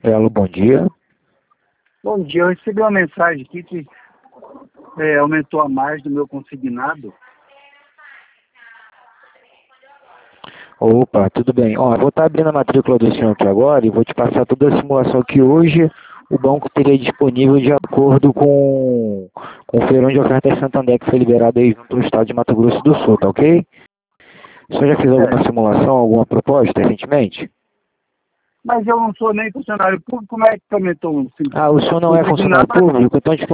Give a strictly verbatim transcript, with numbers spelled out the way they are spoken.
Alô, bom dia. Bom dia, eu recebi uma mensagem aqui que é, aumentou a margem do meu consignado. Opa, tudo bem. Ó, eu vou estar abrindo a matrícula do senhor aqui agora e vou te passar toda a simulação que hoje o banco teria disponível de acordo com, com o feirão de ofertas Santander que foi liberado aí junto ao estado de Mato Grosso do Sul, tá ok? O senhor já fez alguma É, simulação, alguma proposta recentemente? mas eu não sou nem funcionário público, como é que aumentou um Ah, o senhor não é funcionário consignado? público? Então,